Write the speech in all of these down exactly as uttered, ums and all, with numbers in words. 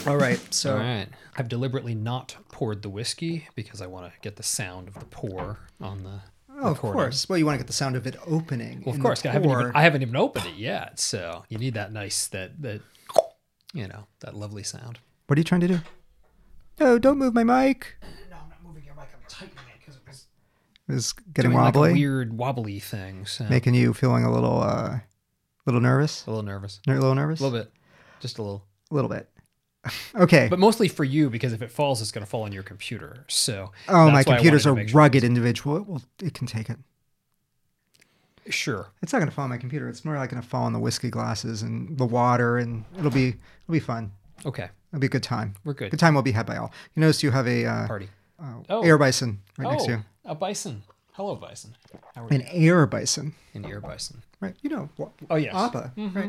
All right, so All right. I've deliberately not poured the whiskey because I want to get the sound of the pour on the oh, of recording. course. Well, you want to get the sound of it opening. Well, of in course, the I haven't even pour. I haven't even opened it yet, so you need that nice that that you know that lovely sound. What are you trying to do? No, don't move my mic. No, I'm not moving your mic. I'm tightening it because it was It's getting doing wobbly, like a weird wobbly thing. So making you feeling a little, uh, little nervous. a little nervous, A little nervous. a little bit, just a little. A little bit. Okay. But mostly for you because if it falls, it's going to fall on your computer. So oh, my that's why I computer's a wanted to make sure rugged individual. It will, it can take it. it was- Sure. It's not going to fall on my computer. It's more like going to fall on the whiskey glasses and the water, and it'll be, it'll be fun. Okay. It'll be a good time. We're good. Good time will be had by all. You notice you have a uh, Party. uh, Oh. air bison right oh, next to you. a bison. Hello, bison. How are An you? air bison, An ear bison. right? You know, wa- Oh, yes. Appa, right?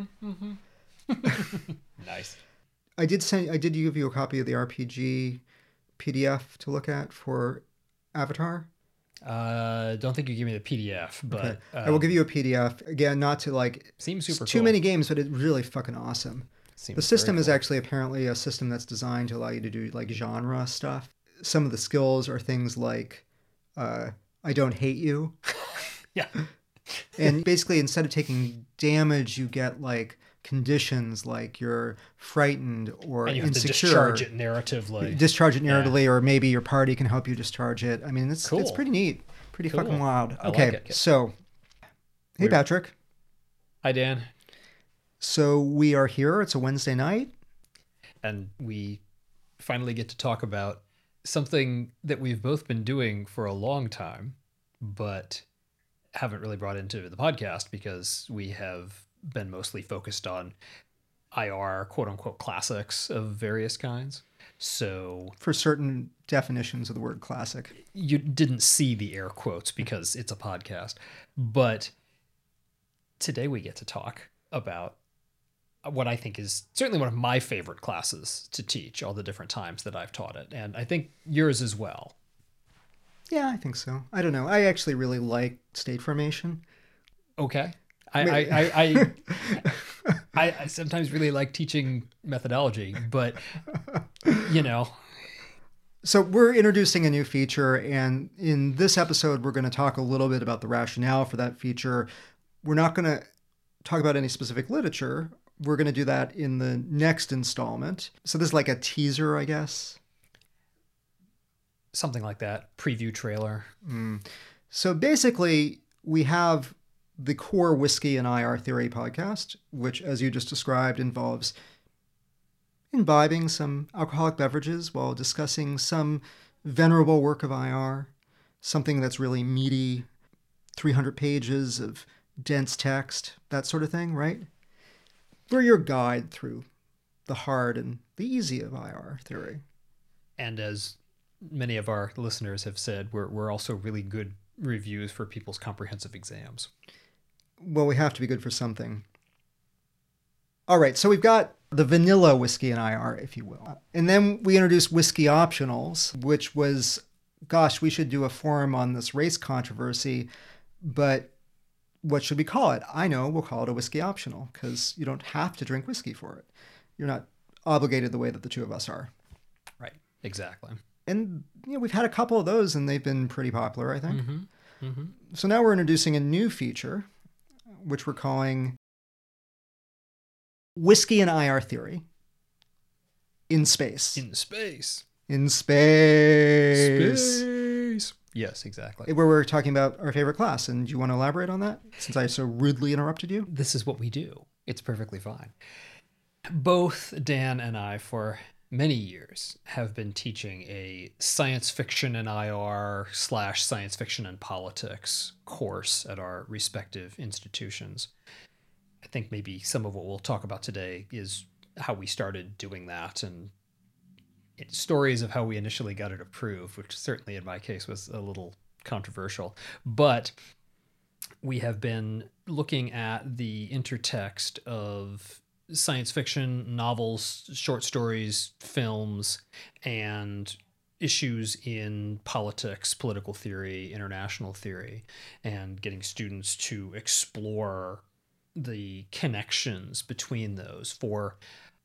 Nice. I did send. I did give you a copy of the R P G P D F to look at for Avatar. Uh, don't think you give me the P D F, but Okay. uh, I will give you a P D F again, not to like seems it's super too cool. many games, but it's really fucking awesome. Seems The system very is cool. actually apparently a system that's designed to allow you to do like genre stuff. Some of the skills are things like, uh, I don't hate you. Yeah. And basically, instead of taking damage, you get like conditions like you're frightened or And you have insecure. to discharge it narratively. Discharge it narratively, or maybe your party can help you discharge it. I mean, it's it's Cool. pretty neat, pretty Cool. fucking wild. I like Okay, it. so hey We're- Patrick, Hi, Dan. so we are here. It's a Wednesday night. And we finally get to talk about something that we've both been doing for a long time, but haven't really brought into the podcast because we have been mostly focused on I R, quote unquote, classics of various kinds. So For certain definitions of the word classic. you didn't see the air quotes because it's a podcast. But today we get to talk about what I think is certainly one of my favorite classes to teach, all the different times that I've taught it. And I think yours as well. Yeah, I think so. I don't know. I actually really like state formation. Okay. I, I, Wait. I, I, I, I sometimes really like teaching methodology, but, you know, So we're introducing a new feature, and in this episode, we're going to talk a little bit about the rationale for that feature. We're not going to talk about any specific literature. We're going to do that in the next installment. So this is like a teaser, I guess. something like that. Preview trailer. So basically, we have the core Whiskey and I R Theory podcast, which, as you just described, involves imbibing some alcoholic beverages while discussing some venerable work of I R, something that's really meaty, three hundred pages of dense text, that sort of thing, right? We're your guide through the hard and the easy of I R theory. And as many of our listeners have said, we're, we're also really good reviews for people's comprehensive exams. Well, we have to be good for something. All right, so we've got the vanilla whiskey and I R, if you will. And then we introduced whiskey optionals, which was, gosh, we should do a forum on this race controversy, but what should we call it? I know, we'll call it a whiskey optional because you don't have to drink whiskey for it. You're not obligated the way that the two of us are. Right. Exactly. And you know, we've had a couple of those and they've been pretty popular, I think. Mm-hmm. Mm-hmm. So now we're introducing a new feature, which we're calling Whiskey and I R Theory in space. In space. In space. Space. Yes, exactly. Where we're talking about our favorite class. And do you want to elaborate on that since I so rudely interrupted you? This is what we do. It's perfectly fine. Both Dan and I, for many years, have been teaching a science fiction and I R slash science fiction and politics course at our respective institutions. I think maybe some of what we'll talk about today is how we started doing that and it, stories of how we initially got it approved, which certainly in my case was a little controversial. But we have been looking at the intertext of science fiction, novels, short stories, films, and issues in politics, political theory, international theory, and getting students to explore the connections between those for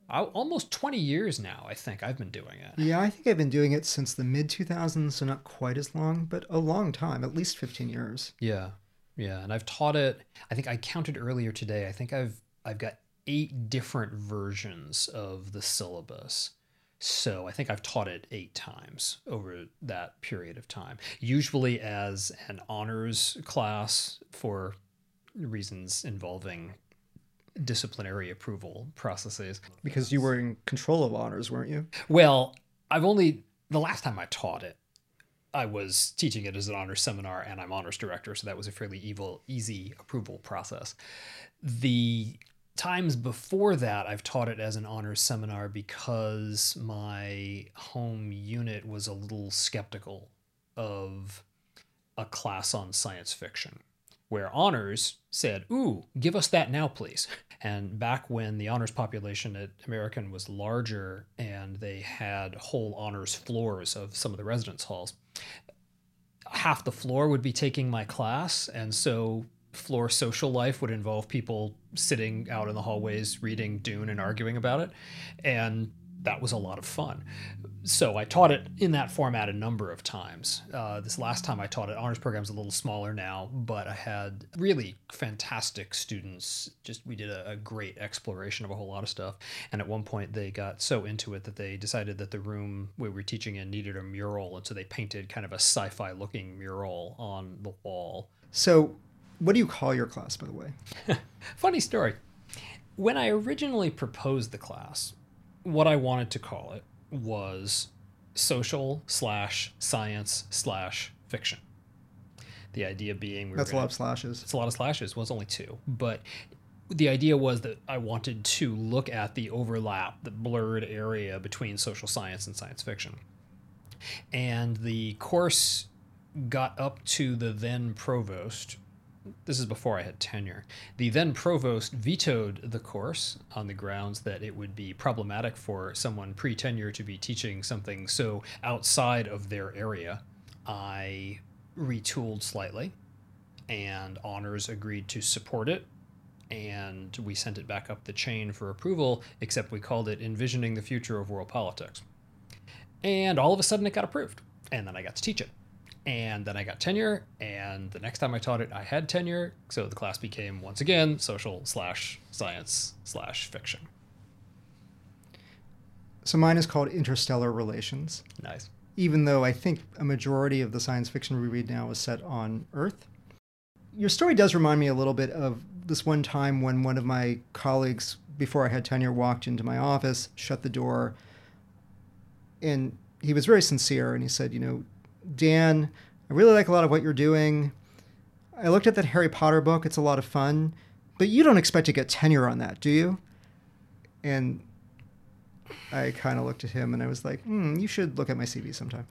I, almost twenty years now, I think I've been doing it. Yeah, I think I've been doing it since the mid two thousands, so not quite as long, but a long time, at least fifteen years. Yeah. Yeah. And I've taught it, I think I counted earlier today. I think I've I've got eight different versions of the syllabus. So I think I've taught it eight times over that period of time, usually as an honors class for reasons involving disciplinary approval processes. Because you were in control of honors, weren't you? Well, I've only, the last time I taught it, I was teaching it as an honors seminar and I'm honors director. So that was a fairly evil, easy approval process. The times before that, I've taught it as an honors seminar because my home unit was a little skeptical of a class on science fiction, where honors said, ooh, give us that now, please. And back when the honors population at American was larger and they had whole honors floors of some of the residence halls, half the floor would be taking my class. And so floor social life would involve people sitting out in the hallways reading Dune and arguing about it. And that was a lot of fun. So I taught it in that format a number of times. Uh, this last time I taught it, honors program's a little smaller now, but I had really fantastic students. Just we did a, a great exploration of a whole lot of stuff. And at one point they got so into it that they decided that the room we were teaching in needed a mural. And so they painted kind of a sci-fi looking mural on the wall. So what do you call your class, by the way? Funny story. When I originally proposed the class, what I wanted to call it was social slash science slash fiction. The idea being... We That's gonna, a lot of slashes. It's a lot of slashes. Well, it's only two. But the idea was that I wanted to look at the overlap, the blurred area between social science and science fiction. And the course got up to the then provost. This is before I had tenure. The then provost vetoed the course on the grounds that it would be problematic for someone pre-tenure to be teaching something so outside of their area. I retooled slightly, and honors agreed to support it, and we sent it back up the chain for approval, except we called it Envisioning the Future of World Politics. And all of a sudden it got approved, and then I got to teach it. And then I got tenure, and the next time I taught it, I had tenure. So the class became, once again, social slash science slash fiction. So mine is called Interstellar Relations. Nice. Even though I think a majority of the science fiction we read now is set on Earth. Your story does remind me a little bit of this one time when one of my colleagues, before I had tenure, walked into my office, shut the door, and he was very sincere, and he said, you know, Dan, I really like a lot of what you're doing. I looked at that Harry Potter book. It's a lot of fun. But you don't expect to get tenure on that, do you? And I kind of looked at him and I was like, hmm, you should look at my C V sometime.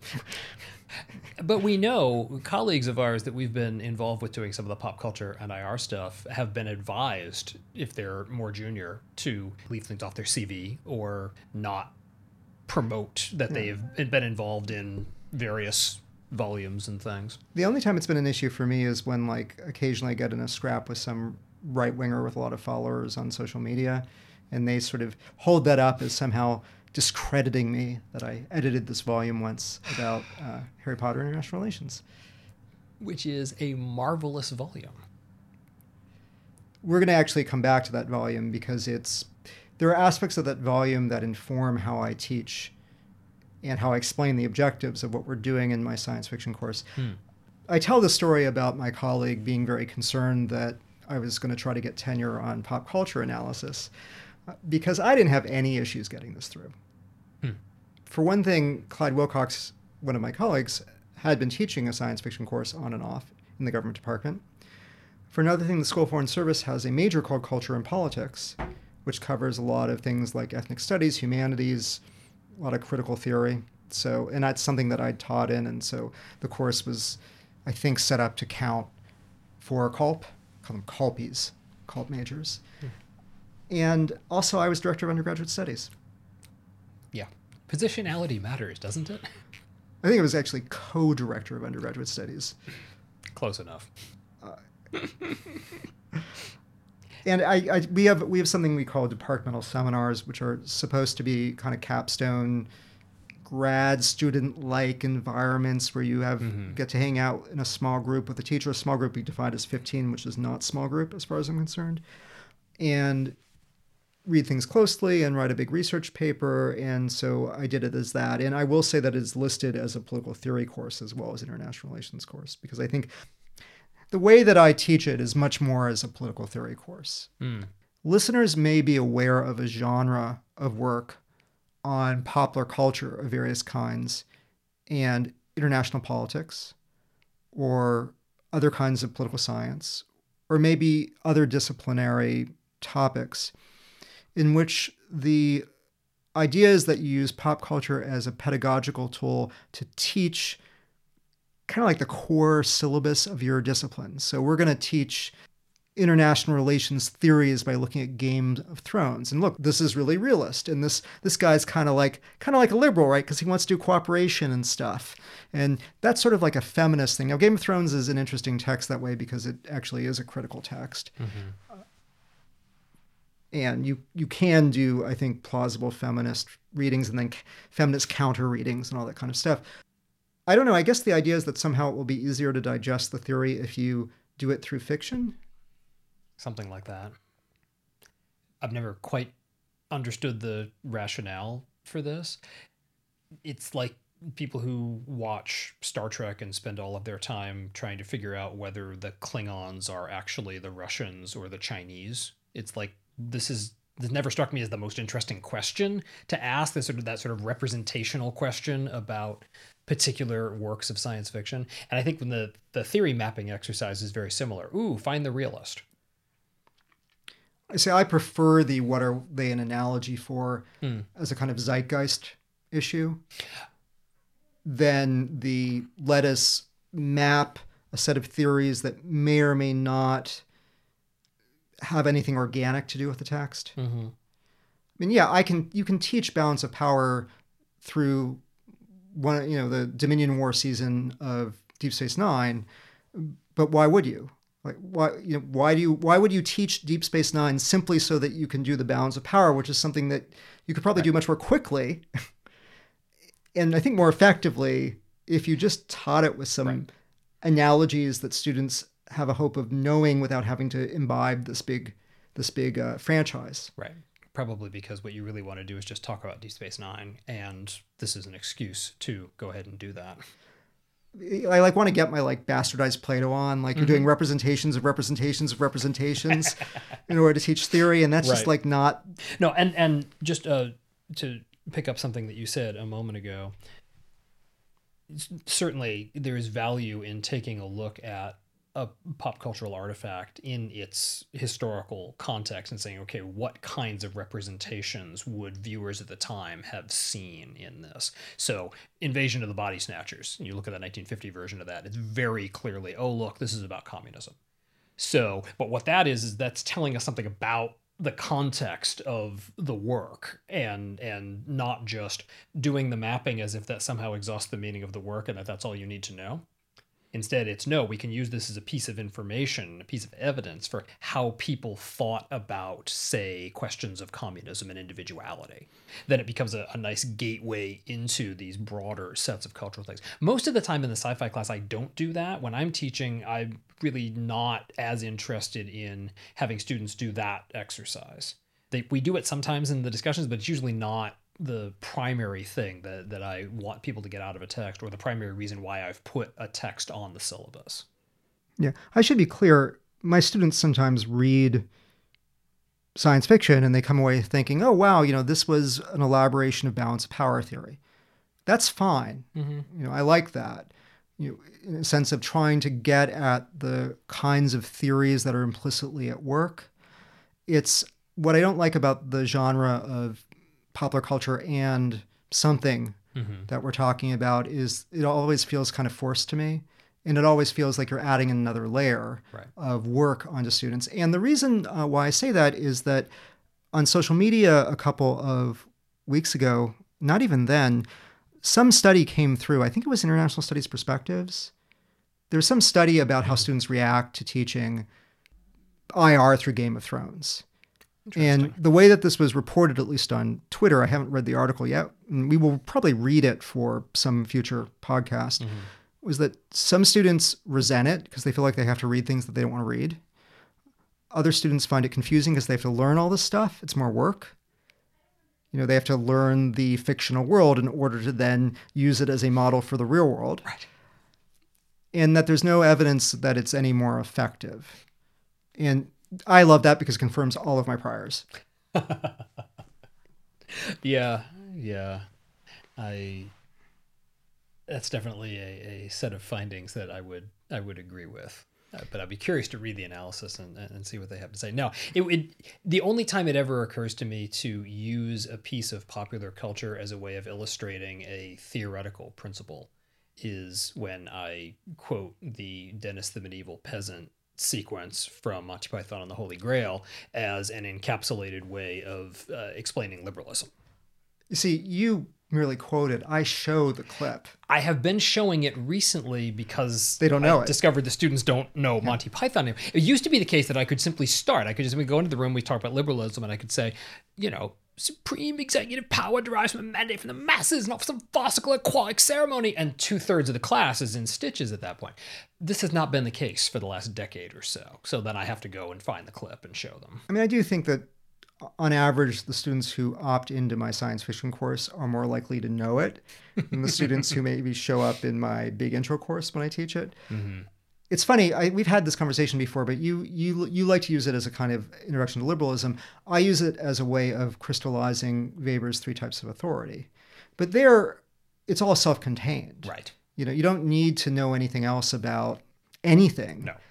But we know, colleagues of ours that we've been involved with doing some of the pop culture and I R stuff have been advised, if they're more junior, to leave things off their C V or not promote that they've been involved in various volumes and things. The only time it's been an issue for me is when, like, occasionally I get in a scrap with some right-winger with a lot of followers on social media, and they sort of hold that up as somehow discrediting me that I edited this volume once about uh, Harry Potter International Relations. Which is a marvelous volume. We're going to actually come back to that volume because it's there are aspects of that volume that inform how I teach and how I explain the objectives of what we're doing in my science fiction course. Hmm. I tell the story about my colleague being very concerned that I was going to try to get tenure on pop culture analysis because I didn't have any issues getting this through. Hmm. For one thing, Clyde Wilcox, one of my colleagues, had been teaching a science fiction course on and off in the government department. For another thing, the School of Foreign Service has a major called Culture and Politics, which covers a lot of things like ethnic studies, humanities, a lot of critical theory. So, and that's something that I taught in. And so the course was, I think, set up to count for CULP, call them CULPies, CULP majors. Hmm. And also I was director of undergraduate studies. Yeah. Positionality matters, doesn't it? I think it was actually co-director of undergraduate studies. Close enough. Uh, And I, I we have we have something we call departmental seminars, which are supposed to be kind of capstone grad student like environments where you have Mm-hmm. get to hang out in a small group with a teacher. A small group we defined as fifteen, which is not small group as far as I'm concerned, and read things closely and write a big research paper. And so I did it as that. And I will say that it's listed as a political theory course as well as international relations course, because I think the way that I teach it is much more as a political theory course. Mm. Listeners may be aware of a genre of work on popular culture of various kinds and international politics or other kinds of political science, or maybe other disciplinary topics in which the idea is that you use pop culture as a pedagogical tool to teach kind of like the core syllabus of your discipline. So we're going to teach international relations theories by looking at Game of Thrones. And look, this is really realist. And this this guy's kind of like kind of like a liberal, right? Because he wants to do cooperation and stuff. And that's sort of like a feminist thing. Now, Game of Thrones is an interesting text that way because it actually is a critical text. Mm-hmm. And you you can do, I think, plausible feminist readings and then c- feminist counter readings and all that kind of stuff. I don't know. I guess the idea is that somehow it will be easier to digest the theory if you do it through fiction. Something like that. I've never quite understood the rationale for this. It's like people who watch Star Trek and spend all of their time trying to figure out whether the Klingons are actually the Russians or the Chinese. It's like this is this never struck me as the most interesting question to ask, this sort of that sort of representational question about particular works of science fiction. And I think when the the theory mapping exercise is very similar. Ooh, find the realist. I say I prefer the what are they an analogy for Hmm. as a kind of zeitgeist issue than the let us map a set of theories that may or may not have anything organic to do with the text. Mm-hmm. I mean, yeah, I can. You can teach balance of power through one, you know, the Dominion War season of Deep Space Nine, but why would you? Like, why, you know, why do you? Why would you teach Deep Space Nine simply so that you can do the balance of power, which is something that you could probably Right. do much more quickly, and I think more effectively if you just taught it with some Right. analogies that students have a hope of knowing without having to imbibe this big, this big uh, franchise. Right. Probably because what you really want to do is just talk about Deep Space Nine, and this is an excuse to go ahead and do that. I like want to get my like bastardized Plato on, like you're Mm-hmm. doing representations of representations of representations in order to teach theory, and that's just Right. like not. No, and and just uh, to pick up something that you said a moment ago, s- certainly there is value in taking a look at a pop cultural artifact in its historical context and saying, okay, what kinds of representations would viewers at the time have seen in this? So, Invasion of the Body Snatchers, you look at the nineteen fifty version of that, it's very clearly, oh, look, this is about communism. So, but what that is, is that's telling us something about the context of the work and and not just doing the mapping as if that somehow exhausts the meaning of the work and that that's all you need to know. Instead, it's no, we can use this as a piece of information, a piece of evidence for how people thought about, say, questions of communism and individuality. Then it becomes a, a nice gateway into these broader sets of cultural things. Most of the time in the sci-fi class, I don't do that. When I'm teaching, I'm really not as interested in having students do that exercise. They, we do it sometimes in the discussions, but it's usually not the primary thing that, that I want people to get out of a text, or the primary reason why I've put a text on the syllabus. Yeah, I should be clear. My students sometimes read science fiction and they come away thinking, "Oh, wow, you know, this was an elaboration of balance of power theory." That's fine. Mm-hmm. You know, I like that. You know, in a sense of trying to get at the kinds of theories that are implicitly at work. It's what I don't like about the genre of popular culture and something Mm-hmm. that we're talking about is it always feels kind of forced to me. And it always feels like you're adding another layer Right. of work onto students. And the reason uh, why I say that is that on social media a couple of weeks ago, not even then, some study came through. I think it was International Studies Perspectives. There was some study about how students react to teaching I R through Game of Thrones. And Interesting. the way that this was reported, at least on Twitter, I haven't read the article yet, and we will probably read it for some future podcast, Mhm. was that some students resent it because they feel like they have to read things that they don't want to read. Other students find it confusing because they have to learn all this stuff. It's more work. You know, they have to learn the fictional world in order to then use it as a model for the real world. Right. And that there's no evidence that it's any more effective. And I love that because it confirms all of my priors. Yeah, yeah. I that's definitely a, a set of findings that I would I would agree with. Uh, but I'd be curious to read the analysis and, and see what they have to say. No, it, it the only time it ever occurs to me to use a piece of popular culture as a way of illustrating a theoretical principle is when I quote the Dennis the Medieval Peasant sequence from Monty Python and the Holy Grail as an encapsulated way of uh, explaining liberalism. You see, you merely quoted. I show the clip. I have been showing it recently because They don't know I it. discovered the students don't know Monty Python anymore. It used to be the case that I could simply start. I could just go into the room, we talk about liberalism, and I could say, you know, supreme executive power derives from a mandate from the masses, not from some farcical aquatic ceremony. And two thirds of the class is in stitches at that point. This has not been the case for the last decade or so. So then I have to go and find the clip and show them. I mean, I do think that on average, the students who opt into my science fiction course are more likely to know it than the students who maybe show up in my big intro course when I teach it. Mm-hmm. It's funny. I, we've had this conversation before, but you you you like to use it as a kind of introduction to liberalism. I use it as a way of crystallizing Weber's three types of authority. But there, it's all self-contained. Right. You know, you don't need to know anything else about anything. No.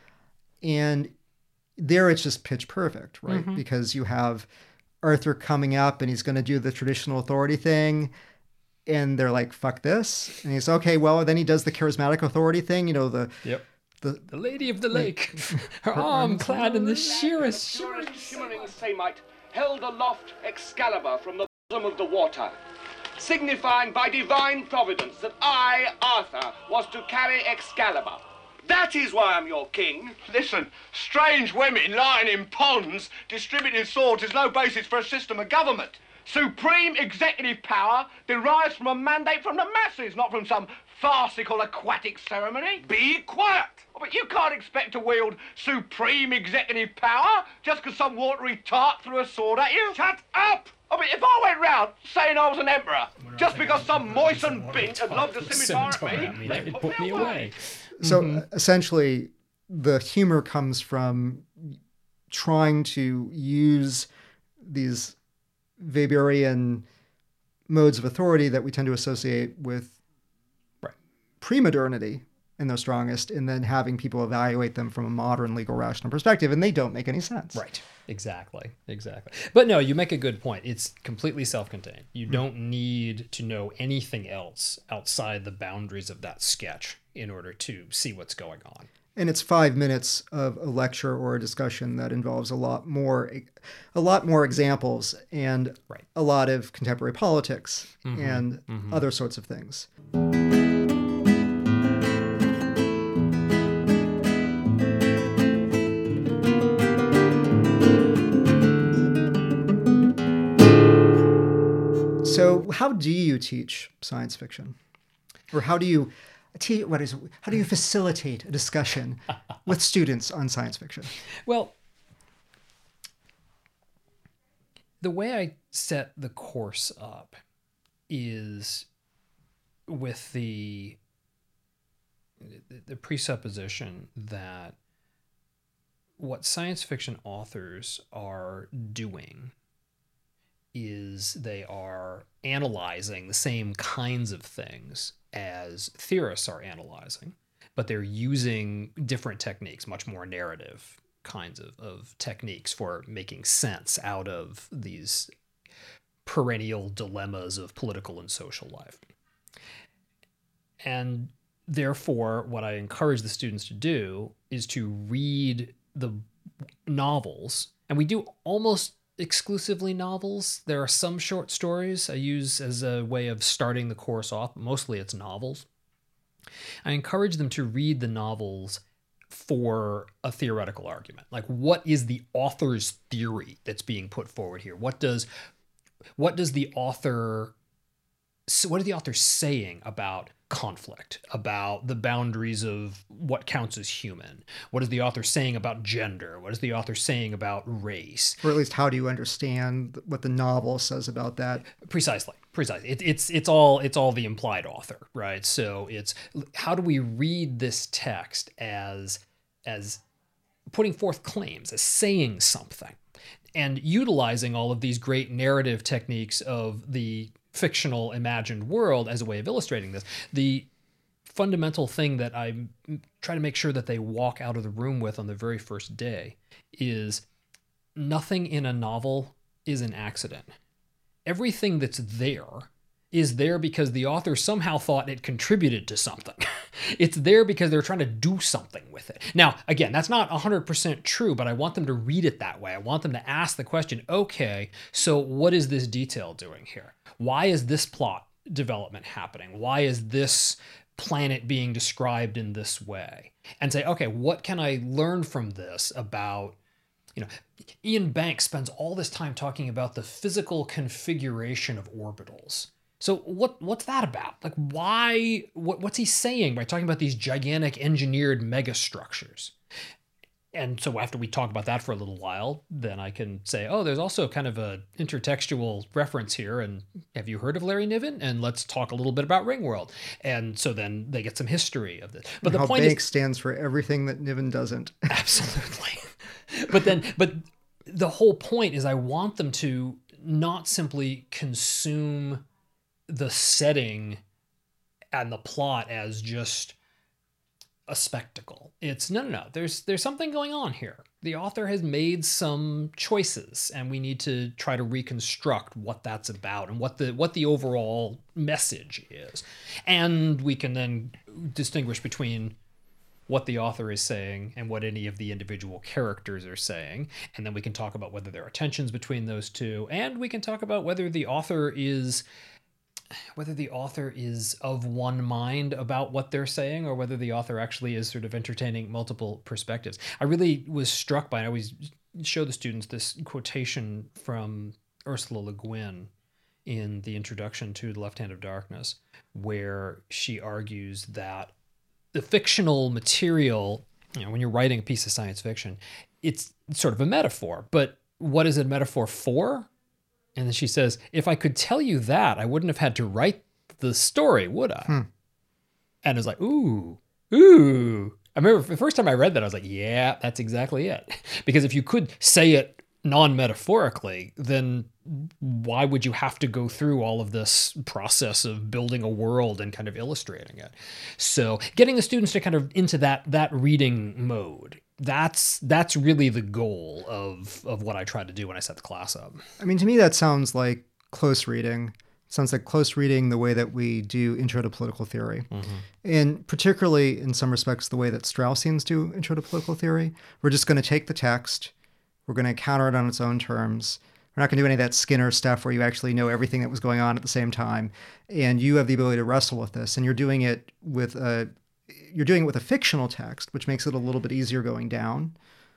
And there it's just pitch perfect, right? Mhm. Because you have Arthur coming up and he's going to do the traditional authority thing. And they're like, fuck this. And he's okay. Well, then he does the charismatic authority thing, you know, the, Yep. the, The Lady of the Lake, her arm clad in the sheerest. Shimmering, shimmering samite held aloft Excalibur from the bosom of the water, signifying by divine providence that I, Arthur, was to carry Excalibur. That is why I'm your king. Listen, strange women lying in ponds distributing swords is no basis for a system of government. Supreme executive power derives from a mandate from the masses, not from some farcical aquatic ceremony. Be quiet. Oh, but you can't expect to wield supreme executive power just because some watery tart threw a sword at you. Shut up. I mean, if I went round saying I was an emperor just because some moistened bint had lobbed a scimitar at me, It put me away. so essentially the humor comes from trying to use these Weberian modes of authority that we tend to associate with Right. pre-modernity in their strongest, and then having people evaluate them from a modern legal rational perspective, and they don't make any sense. Right. Exactly. Exactly. But no, you make a good point. It's completely self-contained. You don't need to know anything else outside the boundaries of that sketch in order to see what's going on. And it's five minutes of a lecture or a discussion that involves a lot more, a lot more examples and Right. a lot of contemporary politics and other sorts of things. So, how do you teach science fiction, or how do you te- what is how do you facilitate a discussion with students on science fiction? Well, the way I set the course up is with the the presupposition that what science fiction authors are doing is they are analyzing the same kinds of things as theorists are analyzing, but they're using different techniques, much more narrative kinds of, of techniques for making sense out of these perennial dilemmas of political and social life. And therefore, what I encourage the students to do is to read the novels, and we do almost exclusively novels. There are some short stories I use as a way of starting the course off. Mostly it's novels. I encourage them to read the novels for a theoretical argument. Like, what is the author's theory that's being put forward here? What does what does the author what is the author saying about conflict, about the boundaries of what counts as human? What is the author saying about gender? What is the author saying about race? Or at least, how do you understand what the novel says about that? Precisely, precisely. It, it's it's all it's all the implied author, right? So it's how do we read this text as as putting forth claims, as saying something, and utilizing all of these great narrative techniques of the fictional imagined world as a way of illustrating this. The fundamental thing that I try to make sure that they walk out of the room with on the very first day is nothing in a novel is an accident. Everything that's there is there because the author somehow thought it contributed to something. It's there because they're trying to do something with it. Now, again, that's not one hundred percent true, but I want them to read it that way. I want them to ask the question, okay, so what is this detail doing here? Why is this plot development happening? Why is this planet being described in this way? And say, okay, what can I learn from this about, you know, Ian Banks spends all this time talking about the physical configuration of orbitals. So what what's that about? Like, why, what, what's he saying by talking about these gigantic engineered megastructures? And so after we talk about that for a little while, then I can say, oh, there's also kind of a intertextual reference here. And have you heard of Larry Niven? And let's talk a little bit about Ringworld. And so then they get some history of this. But the How point Banks is, stands for everything that Niven doesn't. Absolutely. But then, but the whole point is I want them to not simply consume the setting and the plot as just a spectacle. It's no, no, no. There's there's something going on here. The author has made some choices, and we need to try to reconstruct what that's about and what the what the overall message is. And we can then distinguish between what the author is saying and what any of the individual characters are saying. And then we can talk about whether there are tensions between those two. And we can talk about whether the author is whether the author is of one mind about what they're saying, or whether the author actually is sort of entertaining multiple perspectives. I really was struck by, I always show the students this quotation from Ursula Le Guin in the introduction to The Left Hand of Darkness, where she argues that the fictional material, you know, when you're writing a piece of science fiction, it's sort of a metaphor, but what is it a metaphor for? And then she says, if I could tell you that, I wouldn't have had to write the story, would I? Hmm. And it was like, ooh, ooh. I remember the first time I read that, I was like, yeah, that's exactly it. Because if you could say it non-metaphorically, then why would you have to go through all of this process of building a world and kind of illustrating it? So getting the students to kind of into that that reading mode, that's that's really the goal of of what I try to do when I set the class up. I mean, to me, that sounds like close reading. It sounds like close reading the way that we do Intro to Political Theory. Mm-hmm. And particularly, in some respects, the way that Straussians do Intro to Political Theory. We're just going to take the text, we're going to counter it on its own terms. We're not going to do any of that Skinner stuff where you actually know everything that was going on at the same time. And you have the ability to wrestle with this. And you're doing it with a you're doing it with a fictional text, which makes it a little bit easier going down.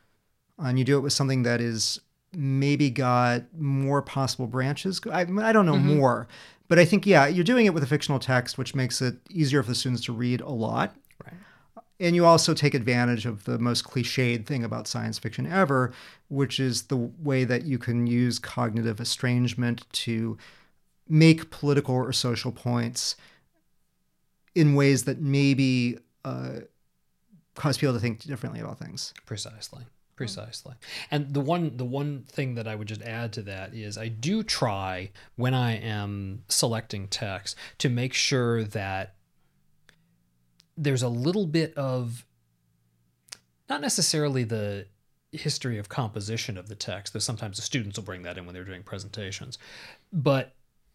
And you do it with something that is maybe got more possible branches. I, I don't know mm-hmm. more, but I think, yeah, you're doing it with a fictional text, which makes it easier for the students to read a lot. Right. And you also take advantage of the most cliched thing about science fiction ever, which is the way that you can use cognitive estrangement to make political or social points in ways that maybe uh, cause people to think differently about things. Precisely. Precisely. And the one the one thing that I would just add to that is I do try, when I am selecting text, to make sure that there's a little bit of, not necessarily the history of composition of the text, though sometimes the students will bring that in when they're doing presentations, but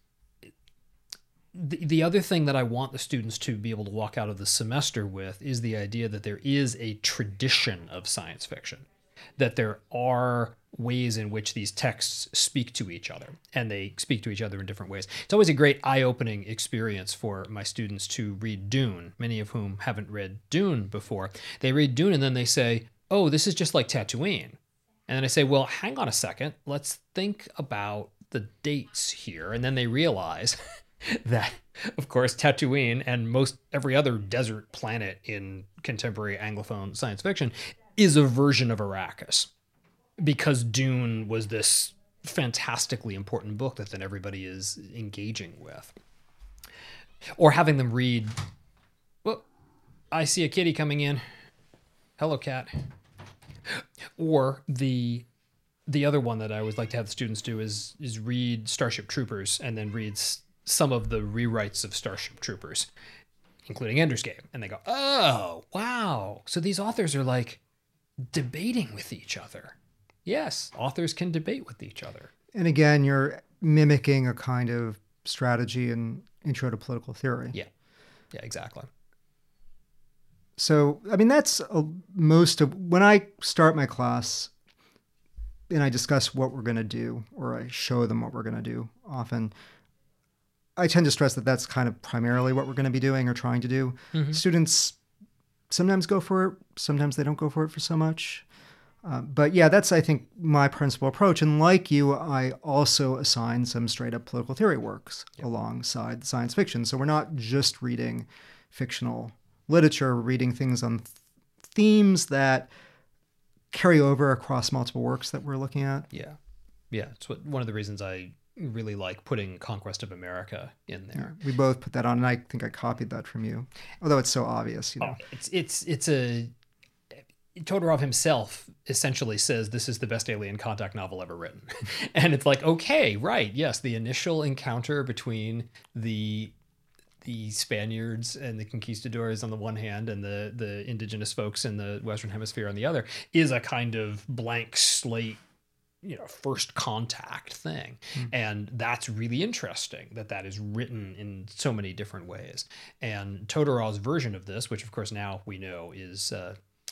The, the other thing that I want the students to be able to walk out of the semester with is the idea that there is a tradition of science fiction. that there are ways in which these texts speak to each other, and they speak to each other in different ways. It's always a great eye-opening experience for my students to read Dune, many of whom haven't read Dune before. They read Dune and then they say, oh, this is just like Tatooine. And then I say, well, hang on a second. Let's think about the dates here. And then they realize that, of course, Tatooine and most every other desert planet in contemporary Anglophone science fiction is a version of Arrakis, because Dune was this fantastically important book that then everybody is engaging with. Or having them read, well, I see a kitty coming in. Hello, cat. Or the the other one that I always like to have the students do is is read Starship Troopers and then read s- some of the rewrites of Starship Troopers, including Ender's Game. And they go, oh, wow. So these authors are like debating with each other. Yes, authors can debate with each other. And again, you're mimicking a kind of strategy in Intro to Political Theory. Yeah, yeah, exactly. So, I mean, that's a, most of when I start my class and I discuss what we're going to do, or I show them what we're going to do often, I tend to stress that that's kind of primarily what we're going to be doing or trying to do. Mm-hmm. Students sometimes go for it, sometimes they don't go for it for so much. Uh, but yeah, that's, I think, my principal approach. And like you, I also assign some straight up political theory works yep. alongside the science fiction. So we're not just reading fictional literature, we're reading things on th- themes that carry over across multiple works that we're looking at. Yeah. Yeah. It's what, one of the reasons I really like putting Conquest of America in there. Yeah, we both put that on, and I think I copied that from you. Although it's so obvious, you know. Oh, it's, it's, it's a... Todorov himself essentially says this is the best alien contact novel ever written. And it's like, okay, right, yes, the initial encounter between the the Spaniards and the conquistadors on the one hand and the, the indigenous folks in the Western Hemisphere on the other is a kind of blank slate, you know, first contact thing. Mm. And that's really interesting that that is written in so many different ways. And Todorov's version of this, which of course now we know is... Uh,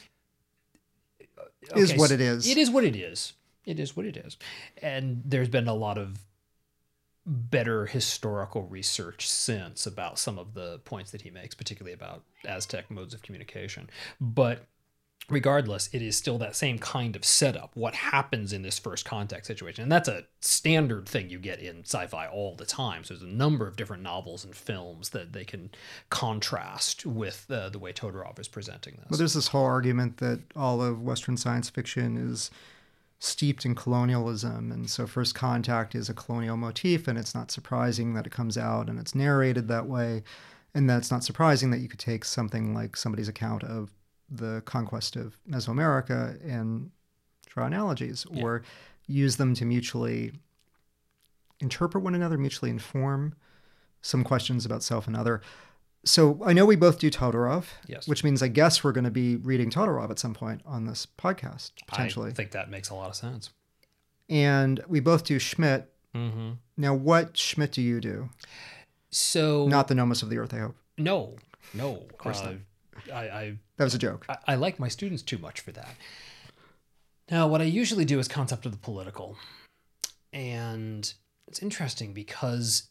Okay, is what it is. It is what it is. It is what it is. And there's been a lot of better historical research since about some of the points that he makes, particularly about Aztec modes of communication. But regardless, it is still that same kind of setup. What happens in this first contact situation? And that's a standard thing you get in sci-fi all the time. So there's a number of different novels and films that they can contrast with uh, the way Todorov is presenting this. Well, there's this whole argument that all of Western science fiction is steeped in colonialism. And so first contact is a colonial motif, and it's not surprising that it comes out and it's narrated that way. And that's not surprising that you could take something like somebody's account of the conquest of Mesoamerica and draw analogies yeah. or use them to mutually interpret one another, mutually inform some questions about self and other. So I know we both do Todorov, yes. which means I guess we're going to be reading Todorov at some point on this podcast, potentially. I think that makes a lot of sense. And we both do Schmidt. Mm-hmm. Now, what Schmidt do you do? So not the Nomos of the Earth, I hope. No, no. Of course uh, not. I, I that was a joke. I, I like my students too much for that. Now, what I usually do is concept of the political. And it's interesting because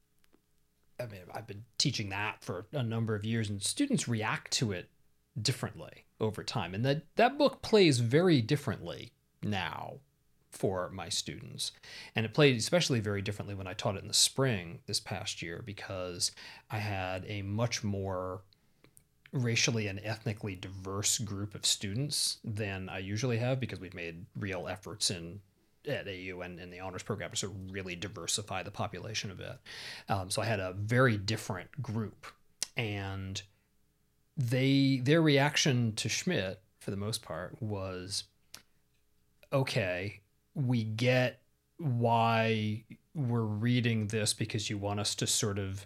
I mean, I've been teaching that for a number of years, and students react to it differently over time. And that, that book plays very differently now for my students. And it played especially very differently when I taught it in the spring this past year, because I had a much more racially and ethnically diverse group of students than I usually have, because we've made real efforts in at A U and in the honors program to sort of really diversify the population a bit. Um, so I had a very different group, and they their reaction to Schmidt, for the most part, was, okay, we get why we're reading this because you want us to sort of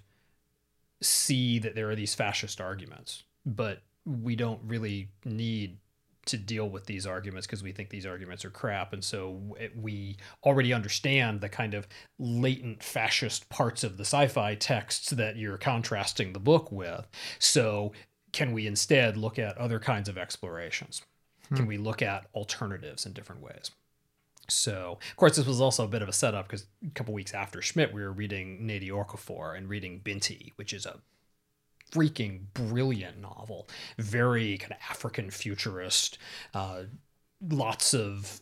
see that there are these fascist arguments, but we don't really need to deal with these arguments because we think these arguments are crap. And so we already understand the kind of latent fascist parts of the sci-fi texts that you're contrasting the book with. So can we instead look at other kinds of explorations? Can we look at alternatives in different ways? So, of course, this was also a bit of a setup because a couple weeks after Schmidt, we were reading Nnedi Okorafor and reading Binti, which is a freaking brilliant novel. Very kind of African futurist, uh, lots of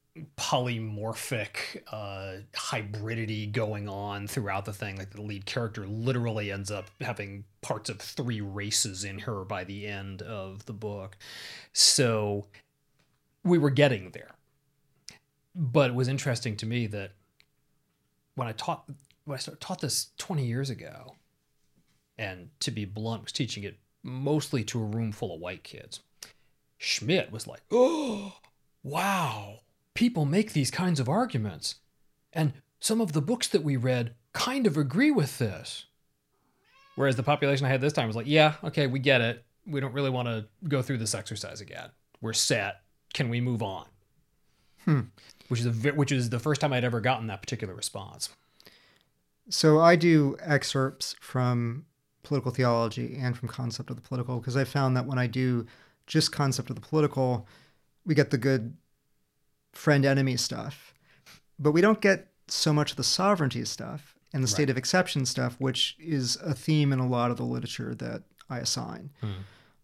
polymorphic uh, hybridity going on throughout the thing. Like the lead character literally ends up having parts of three races in her by the end of the book. So we were getting there. But it was interesting to me that when I taught when I started, taught this twenty years ago, and to be blunt, was teaching it mostly to a room full of white kids, Schmidt was like, oh, wow, people make these kinds of arguments. And some of the books that we read kind of agree with this. Whereas the population I had this time was like, yeah, okay, we get it. We don't really want to go through this exercise again. We're set. Can we move on? Hmm. Which is a, which is the first time I'd ever gotten that particular response. So I do excerpts from political theology and from Concept of the Political, because I found that when I do just Concept of the Political, we get the good friend-enemy stuff, but we don't get so much of the sovereignty stuff and the state Right. of exception stuff, which is a theme in a lot of the literature that I assign. Hmm.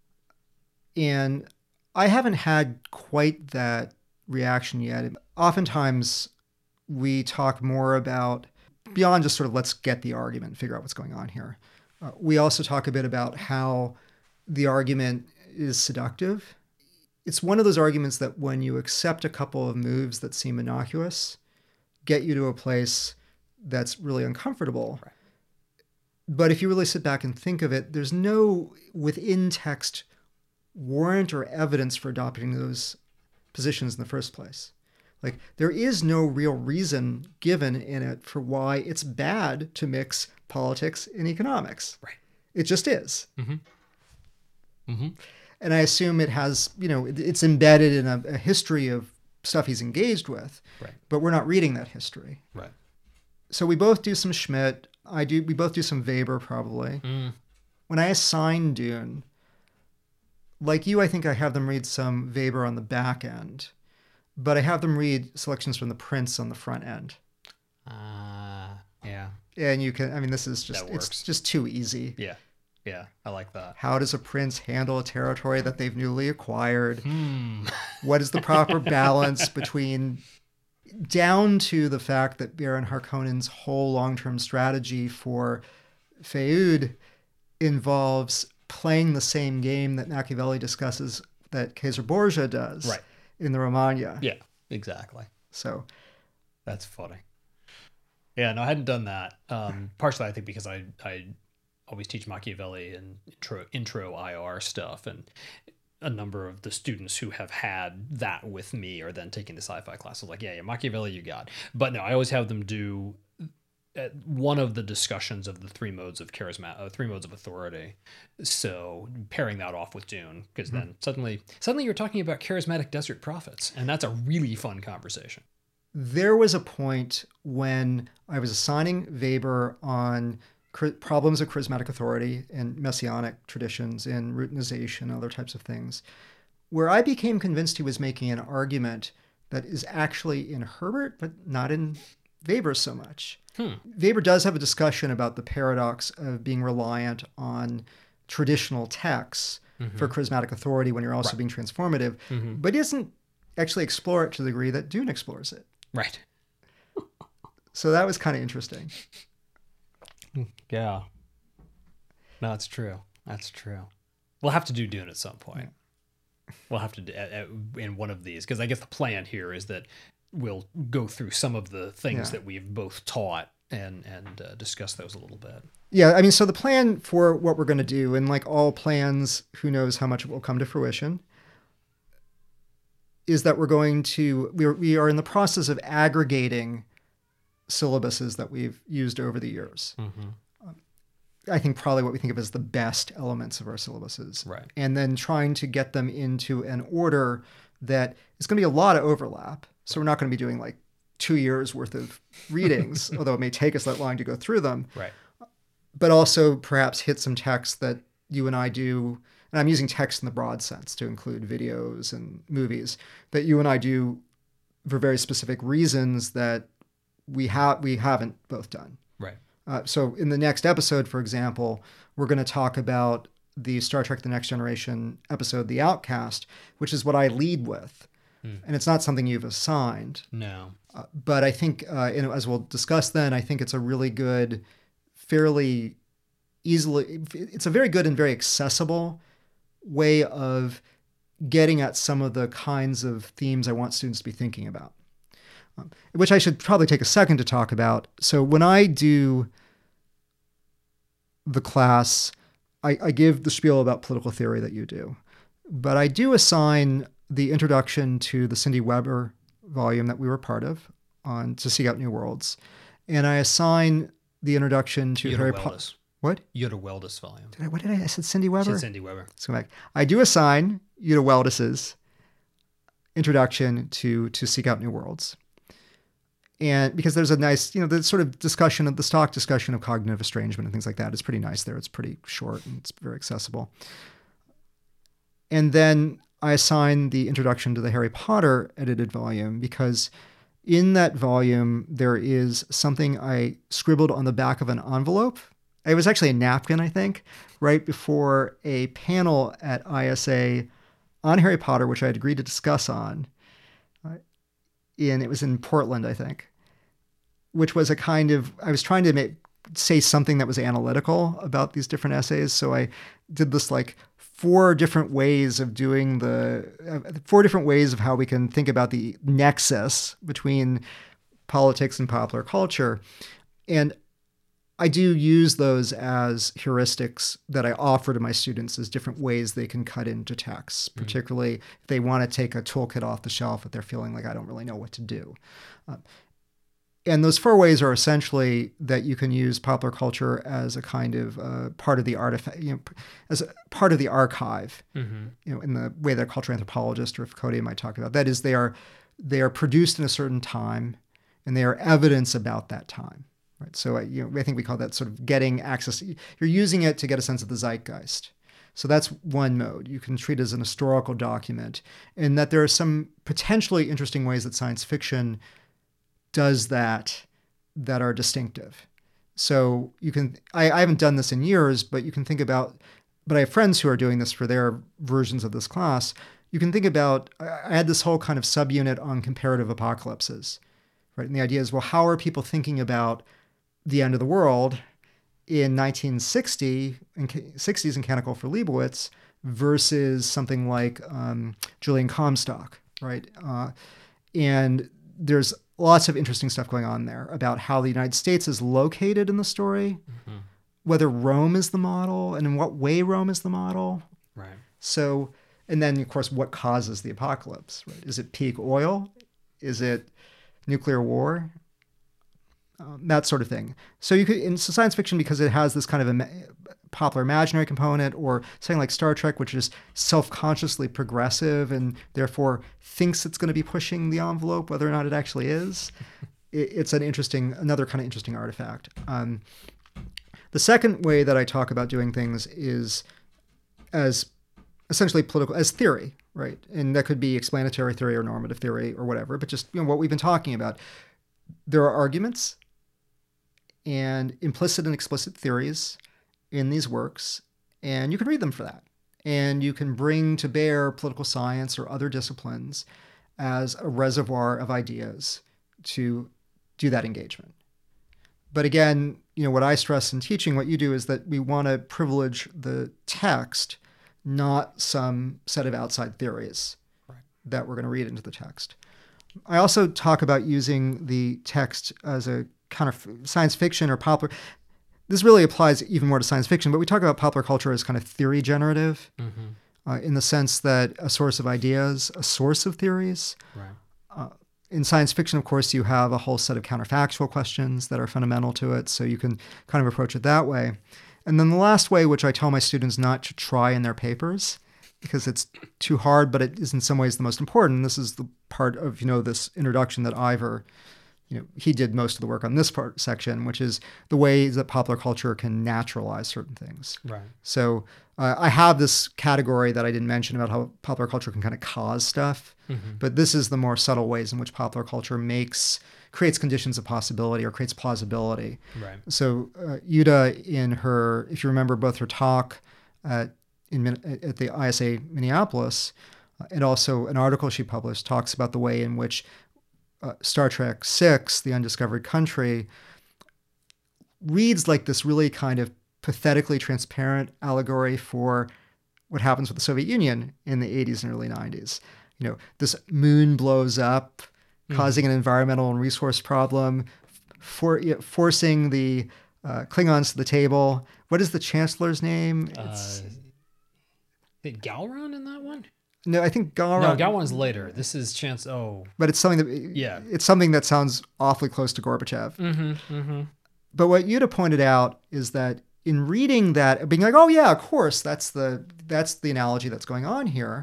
And I haven't had quite that reaction yet. Oftentimes, we talk more about, beyond just sort of let's get the argument, figure out what's going on here. Uh, we also talk a bit about how the argument is seductive. It's one of those arguments that when you accept a couple of moves that seem innocuous, get you to a place that's really uncomfortable. Right. But if you really sit back and think of it, there's no within text warrant or evidence for adopting those positions in the first place. Like, there is no real reason given in it for why it's bad to mix politics and economics. Right. It just is. Mm-hmm. Mm-hmm. And I assume it has, you know, it- it's embedded in a, a history of stuff he's engaged with, Right. but we're not reading that history. Right. So we both do some Schmidt. I do. We both do some Weber, probably. Mm. When I assign Dune, like you, I think I have them read some Weber on the back end, but I have them read selections from the Prince on the front end. Uh, yeah. And you can, I mean, this is just, That it's works. just too easy. Yeah. Yeah. I like that. How does a prince handle a territory that they've newly acquired? Hmm. What is the proper balance between, down to the fact that Baron Harkonnen's whole long-term strategy for Feud involves playing the same game that Machiavelli discusses that Caesar Borgia does Right. in the Romagna. Yeah. Exactly. So That's funny. Yeah, no, I hadn't done that. Um, partially, I think, because I I always teach Machiavelli and intro, intro I R stuff, and a number of the students who have had that with me are then taking the sci-fi classes. Like, yeah, yeah, Machiavelli, you got. But no, I always have them do uh, one of the discussions of the three modes of charisma, uh, three modes of authority. So pairing that off with Dune, because then suddenly, suddenly you're talking about charismatic desert prophets, and that's a really fun conversation. there was a point when I was assigning Weber on char- problems of charismatic authority and messianic traditions and routinization and other types of things, where I became convinced he was making an argument that is actually in Herbert, but not in Weber so much. Hmm. Weber does have a discussion about the paradox of being reliant on traditional texts Mm-hmm. for charismatic authority when you're also Right. being transformative, Mm-hmm. but he doesn't actually explore it to the degree that Dune explores it. Right. So that was kind of interesting. Yeah. No, it's true. That's true. We'll have to do Dune at some point. We'll have to do uh, uh, in one of these, because I guess the plan here is that we'll go through some of the things Yeah. that we've both taught and and uh, discuss those a little bit. Yeah, I mean, so the plan for what we're going to do, and like all plans, who knows how much it will come to fruition, is that we're going to, we are, we are in the process of aggregating syllabuses that we've used over the years. Mm-hmm. I think probably what we think of as the best elements of our syllabuses. Right. And then trying to get them into an order that is going to be a lot of overlap. So we're not going to be doing like two years worth of readings, although it may take us that long to go through them. Right. But also perhaps hit some texts that you and I do and I'm using text in the broad sense to include videos and movies, that you and I do for very specific reasons that we have we haven't both done. Right. Uh, so in the next episode, for example, we're going to talk about the Star Trek The Next Generation episode, The Outcast, which is what I lead with. Mm. And it's not something you've assigned. No. Uh, but I think, uh, you know, as we'll discuss then, I think it's a really good, fairly easily, it's a very good and very accessible way of getting at some of the kinds of themes I want students to be thinking about, um, which I should probably take a second to talk about. So when I do the class, I, I give the spiel about political theory that you do, but I do assign the introduction to the Cindy Weber volume that we were part of on To Seek Out New Worlds, and I assign the introduction to Yoda Harry Weldis. Potter. What? Yoda Weldis volume. Did I, what did I? I said Cindy Weber. Said Cindy Weber. Let's go back. I do assign Yoda Weldis's introduction to To Seek Out New Worlds, and because there's a nice, you know, the sort of discussion of the stock discussion of cognitive estrangement and things like that is pretty nice there. It's pretty short and it's very accessible. And then I assign the introduction to the Harry Potter edited volume because in that volume, there is something I scribbled on the back of an envelope. It was actually a napkin, I think, right before a panel at I S A on Harry Potter, which I had agreed to discuss on. Uh, in it was in Portland, I think, which was a kind of, I was trying to make, say something that was analytical about these different essays. So I did this like four different ways of doing the, uh, four different ways of how we can think about the nexus between politics and popular culture. And I do use those as heuristics that I offer to my students as different ways they can cut into texts, mm-hmm. particularly if they want to take a toolkit off the shelf that they're feeling like, I don't really know what to do. Uh, and those four ways are essentially that you can use popular culture as a kind of uh, part of the artifact, you know, as a part of the archive, mm-hmm. you know, in the way that a cultural anthropologist or Foucauldian might talk about. That is, they are they are produced in a certain time, and they are evidence about that time. Right. So uh, you know, I think we call that sort of getting access. You're using it to get a sense of the zeitgeist. So that's one mode. You can treat it as an historical document, and that there are some potentially interesting ways that science fiction does that that are distinctive. So you can, I, I haven't done this in years, but you can think about, but I have friends who are doing this for their versions of this class. You can think about, I had this whole kind of subunit on comparative apocalypses, right? And the idea is, well, how are people thinking about the end of the world in nineteen sixty, in sixties in Canticle for Leibowitz versus something like um, Julian Comstock, right? Uh, and there's lots of interesting stuff going on there about how the United States is located in the story, mm-hmm. whether Rome is the model, and in what way Rome is the model. Right. So, and then of course, what causes the apocalypse, right? Is it peak oil? Is it nuclear war? Um, that sort of thing. So you could, in science fiction, because it has this kind of ima- popular imaginary component, or something like Star Trek, which is self-consciously progressive and therefore thinks it's going to be pushing the envelope, whether or not it actually is. it, it's an interesting, another kind of interesting artifact. Um, the second way that I talk about doing things is as essentially political, as theory, right? And that could be explanatory theory or normative theory or whatever, but just, you know, what we've been talking about. There are arguments and implicit and explicit theories in these works, and you can read them for that. And you can bring to bear political science or other disciplines as a reservoir of ideas to do that engagement. But again, you know, what I stress in teaching, what you do, is that we want to privilege the text, not some set of outside theories right. that we're going to read into the text. I also talk about using the text as a kind of science fiction or popular. This really applies even more to science fiction, but we talk about popular culture as kind of theory generative, mm-hmm. uh, in the sense that a source of ideas, a source of theories. Right. Uh, in science fiction, of course, you have a whole set of counterfactual questions that are fundamental to it, so you can kind of approach it that way. And then the last way, which I tell my students not to try in their papers, because it's too hard, but it is in some ways the most important. This is the part of, you know, this introduction that Ivor you know, he did most of the work on this part section, which is the ways that popular culture can naturalize certain things. Right. So uh, I have this category that I didn't mention about how popular culture can kind of cause stuff, mm-hmm. but this is the more subtle ways in which popular culture makes creates conditions of possibility or creates plausibility. Right. So uh, Yuta, in her, if you remember, both her talk at in at the I S A Minneapolis, uh, and also an article she published, talks about the way in which Uh, Star Trek six, The Undiscovered Country, reads like this really kind of pathetically transparent allegory for what happens with the Soviet Union in the eighties and early nineties. You know, this moon blows up, mm. causing an environmental and resource problem, for, you know, forcing the uh, Klingons to the table. What is the Chancellor's name? It's, uh, is Galron in that one? No, I think Galron. No, Galron's later. This is Chance. Oh, but it's something that yeah, it's something that sounds awfully close to Gorbachev. Mm-hmm, mm-hmm. But what Yuta pointed out is that in reading that, being like, oh yeah, of course, that's the that's the analogy that's going on here.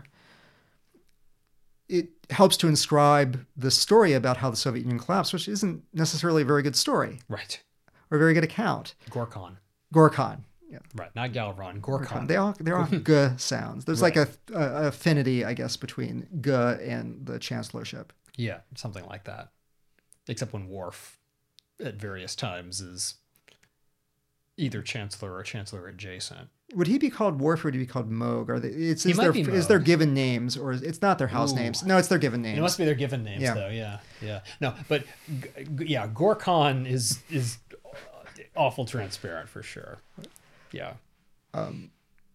It helps to inscribe the story about how the Soviet Union collapsed, which isn't necessarily a very good story, right, or a very good account. Gorkon. Gorkon. Yeah. Right, not Galron, Gorkon. They all they're all G sounds. There's right. like a, a affinity, I guess, between G and the Chancellorship. Yeah, something like that. Except when Worf, at various times, is either Chancellor or Chancellor adjacent. Would he be called Worf or would he be called Moog? Or it's he is might their be is their given names or is, it's not their house Ooh. names? No, it's their given names. It must be their given names, yeah. though. Yeah, yeah. No, but g- yeah, Gorkon is is awful transparent for sure. Yeah. Um,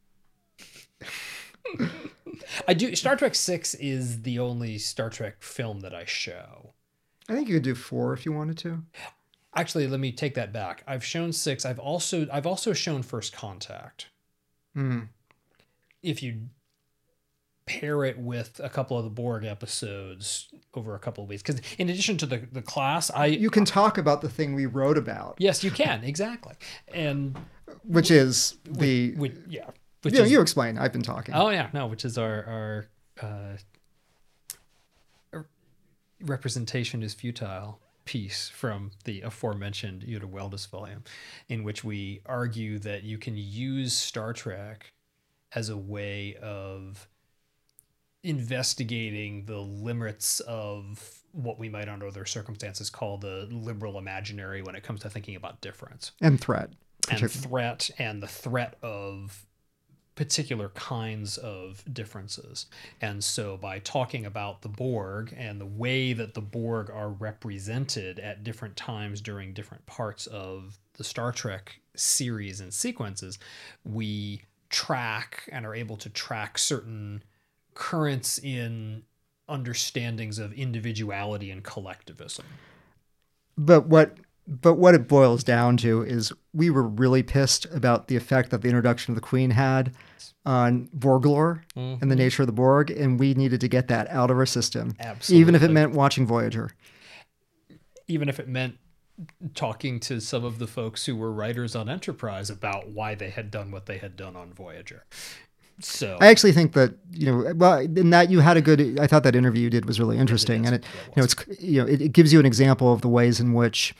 I do. Star Trek six is the only Star Trek film that I show. I think you could do four if you wanted to. Actually, let me take that back. I've shown six. I've also I've also shown First Contact. Mm. If you pair it with a couple of the Borg episodes over a couple of weeks, because in addition to the the class, I you can talk about the thing we wrote about. Yes, you can exactly, and which is the which, which, yeah. Which you, is, you explain. I've been talking. Oh yeah, no, which is our our uh, representation is futile piece from the aforementioned Yuta Weldis volume, in which we argue that you can use Star Trek as a way of investigating the limits of what we might under other circumstances call the liberal imaginary when it comes to thinking about difference and threat and threat and the threat of particular kinds of differences. And so by talking about the Borg and the way that the Borg are represented at different times during different parts of the Star Trek series and sequences, we track and are able to track certain currents in understandings of individuality and collectivism. But what but what it boils down to is we were really pissed about the effect that the introduction of the Queen had on Borg lore mm-hmm. and the nature of the Borg, and we needed to get that out of our system. Absolutely. Even if it meant watching Voyager. Even if it meant talking to some of the folks who were writers on Enterprise about why they had done what they had done on Voyager. So I actually think that, you know, well, in that you had a good, I thought that interview you did was really interesting. It and it, yeah, it you know, it's, you know, it, it gives you an example of the ways in which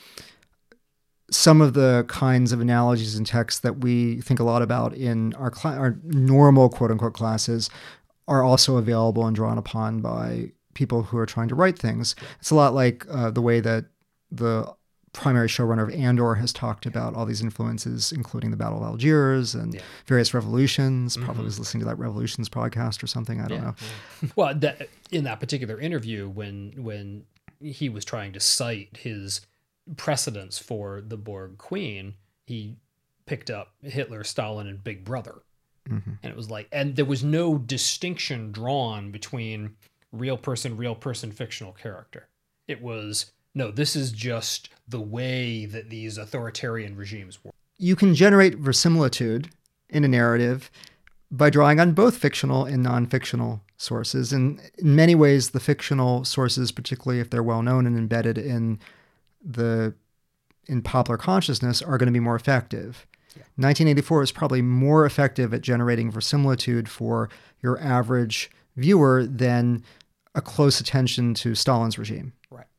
some of the kinds of analogies in text that we think a lot about in our cl- our normal quote unquote classes are also available and drawn upon by people who are trying to write things. Yeah. It's a lot like uh, the way that the primary showrunner of Andor has talked about all these influences, including the Battle of Algiers and yeah. various revolutions. Mm-hmm. Probably was listening to that Revolutions podcast or something. I don't yeah. know. Yeah. Well, that, in that particular interview, when when he was trying to cite his precedents for the Borg Queen, he picked up Hitler, Stalin, and Big Brother. Mm-hmm. And it was like, and there was no distinction drawn between real person, real person, fictional character. It was, no, this is just the way that these authoritarian regimes work. You can generate verisimilitude in a narrative by drawing on both fictional and non-fictional sources. And in many ways, the fictional sources, particularly if they're well-known and embedded in the in popular consciousness, are going to be more effective. Yeah. nineteen eighty-four is probably more effective at generating verisimilitude for your average viewer than a close attention to Stalin's regime. Right.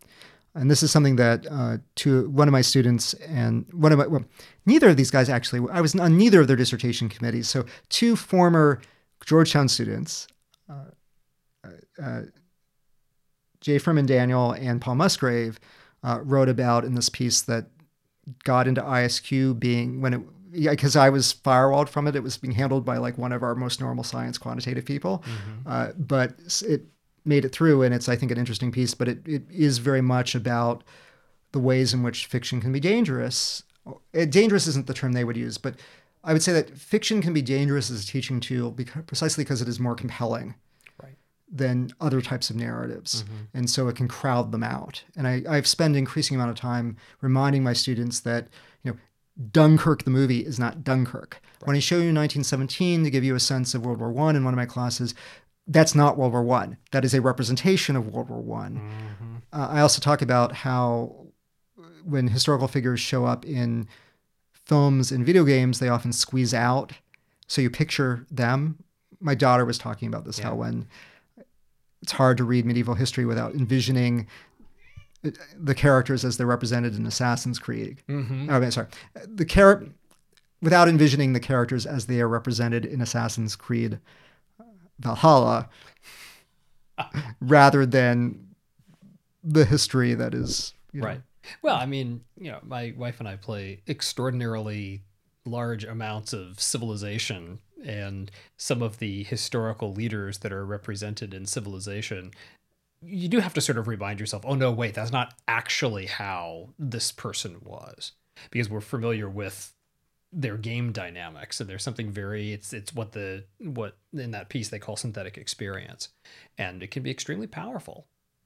And this is something that uh, to one of my students and one of my, well, neither of these guys actually, I was on neither of their dissertation committees. So two former Georgetown students, uh, uh, Jay Furman Daniel and Paul Musgrave, uh, wrote about in this piece that got into I S Q being, when it, yeah, because I was firewalled from it, it was being handled by like one of our most normal science quantitative people. Mm-hmm. Uh, but it made it through, and it's, I think, an interesting piece, but it, it is very much about the ways in which fiction can be dangerous. Dangerous isn't the term they would use, but I would say that fiction can be dangerous as a teaching tool because, precisely because it is more compelling right. than other types of narratives. Mm-hmm. And so it can crowd them out. And I, I've spent an increasing amount of time reminding my students that, you know, Dunkirk the movie is not Dunkirk. Right. When I show you nineteen seventeen to give you a sense of World War One in one of my classes, that's not World War One. That is a representation of World War One. Mm-hmm. Uh, I also talk about how when historical figures show up in films and video games, they often squeeze out. So you picture them. My daughter was talking about this, yeah. how when it's hard to read medieval history without envisioning the characters as they're represented in Assassin's Creed. Mm-hmm. Oh, I mean, sorry. The char- without envisioning the characters as they are represented in Assassin's Creed Valhalla, rather than the history that is, you know. Right. Well, I mean, you know, my wife and I play extraordinarily large amounts of Civilization, and some of the historical leaders that are represented in Civilization, you do have to sort of remind yourself, oh no, wait, that's not actually how this person was, because we're familiar with their game dynamics, and there's something very, it's it's what the what in that piece they call synthetic experience, and it can be extremely powerful.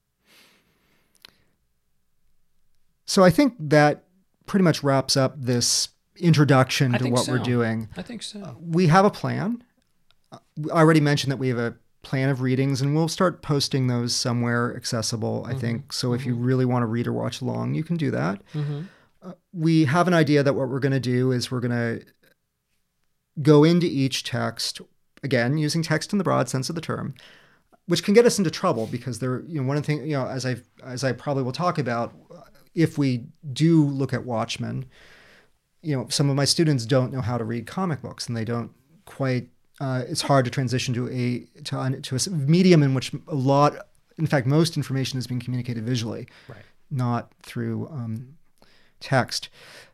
So I think that pretty much wraps up this introduction I to what so. we're doing. I think so. Uh, we have a plan. Uh, I already mentioned that we have a plan of readings, and we'll start posting those somewhere accessible, I mm-hmm. think. So mm-hmm. if you really want to read or watch along, you can do that. Mm-hmm. Uh, we have an idea that what we're going to do is we're going to go into each text, again, using text in the broad sense of the term, which can get us into trouble because there, you know, one of the things, you know, as I as I probably will talk about, if we do look at Watchmen, you know, some of my students don't know how to read comic books, and they don't quite. Uh, it's hard to transition to a to, to a medium in which a lot, in fact, most information is being communicated visually, right. not through um, text.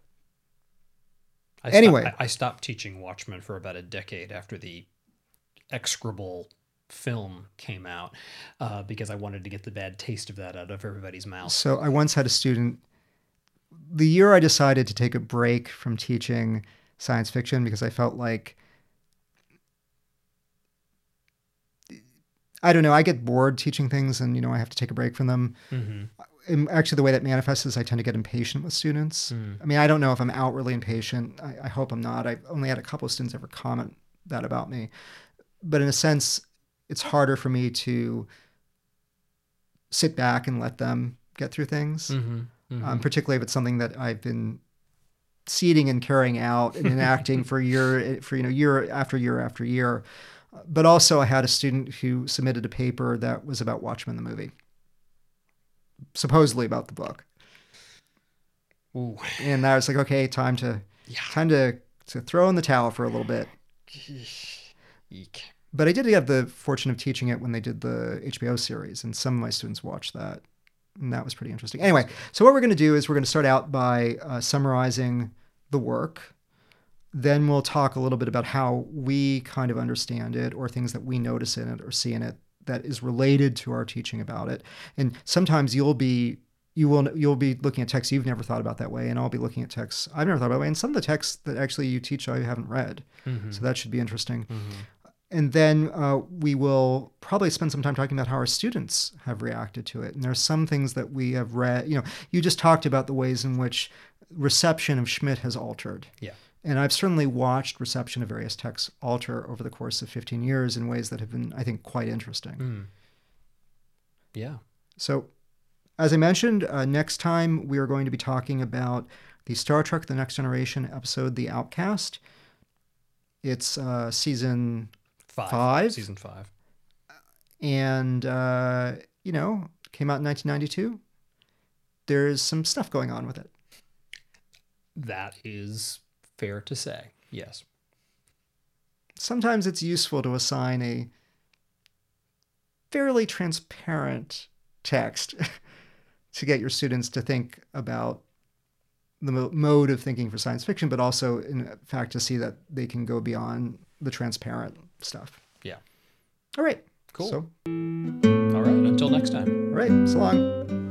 I anyway, stopped, I, I stopped teaching Watchmen for about a decade after the execrable film came out, uh, because I wanted to get the bad taste of that out of everybody's mouth. So I once had a student, the year I decided to take a break from teaching science fiction because I felt like, I don't know, I get bored teaching things and, you know, I have to take a break from them. Mm-hmm. And actually, the way that manifests is I tend to get impatient with students. Mm. I mean, I don't know if I'm outwardly impatient. I, I hope I'm not. I've only had a couple of students ever comment that about me. But in a sense, it's harder for me to sit back and let them get through things, mm-hmm. Mm-hmm. Um, particularly if it's something that I've been seeding and carrying out and enacting for year, for you know, year after year after year. But also, I had a student who submitted a paper that was about Watchmen the movie, supposedly about the book. Ooh. And I was like, okay, time to yeah. time to to throw in the towel for a little bit. Eek. But I did have the fortune of teaching it when they did the H B O series, and some of my students watched that, and that was pretty interesting. Anyway, so what we're going to do is we're going to start out by uh, summarizing the work. Then we'll talk a little bit about how we kind of understand it, or things that we notice in it or see in it that is related to our teaching about it. And sometimes you'll be you will you'll be looking at texts you've never thought about that way, and I'll be looking at texts I've never thought about that way. And some of the texts that actually you teach I haven't read, mm-hmm. so that should be interesting. Mm-hmm. And then uh, we will probably spend some time talking about how our students have reacted to it. And there are some things that we have read. You know, you just talked about the ways in which reception of Schmidt has altered. Yeah. And I've certainly watched reception of various texts alter over the course of fifteen years in ways that have been, I think, quite interesting. Mm. Yeah. So, as I mentioned, uh, next time we are going to be talking about the Star Trek The Next Generation episode, The Outcast. It's uh, season five. five. Season five. And, uh, you know, came out in nineteen ninety-two. there's some stuff going on with it. That is fair to say. Yes. Sometimes it's useful to assign a fairly transparent text to get your students to think about the mo- mode of thinking for science fiction, but also, in fact, to see that they can go beyond the transparent stuff. Yeah. All right. Cool. So, all right. Until next time. all right. So long.